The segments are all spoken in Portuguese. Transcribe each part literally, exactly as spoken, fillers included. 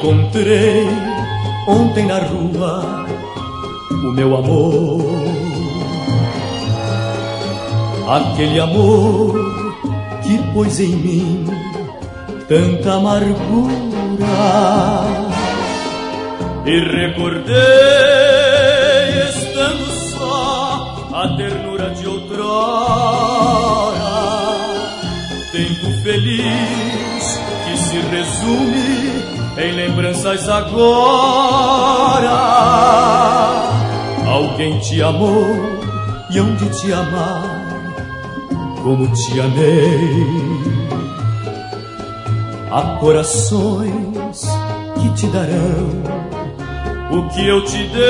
encontrei ontem na rua o meu amor, aquele amor que pôs em mim tanta amargura. E recordei, estando só, a ternura de outrora, tempo feliz que se resume em lembranças agora. Alguém te amou e hão de te amar como te amei. Há corações que te darão o que eu te dei.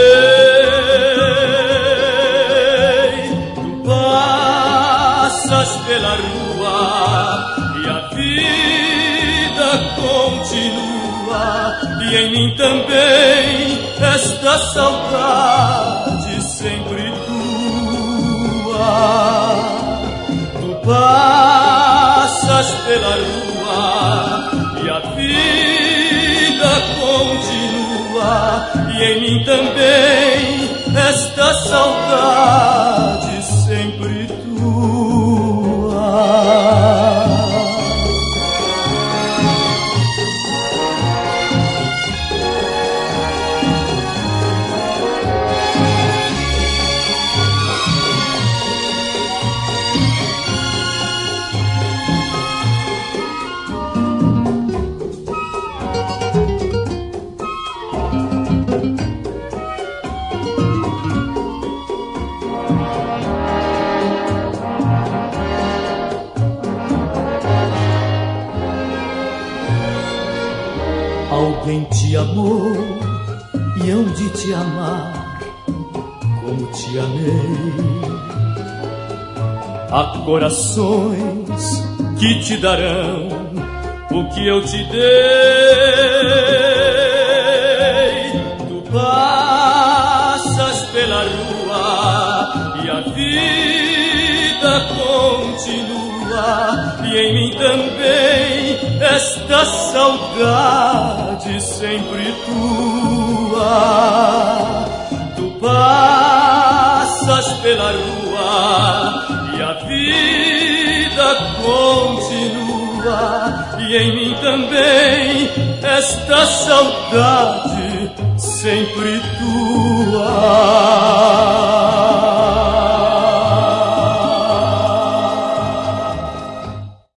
Tu passas pela rua e a vida continua, e em mim também esta saudade sempre tua. Tu passas pela rua e a vida continua, e em mim também esta saudade sempre tua. Alguém te amou e hão de te amar como te amei. Há corações que te darão o que eu te dei. Tu passas pela rua e a vida continua, e em mim também esta saudade sempre tua. Tu passas pela rua e a vida continua, e em mim também esta saudade sempre tua.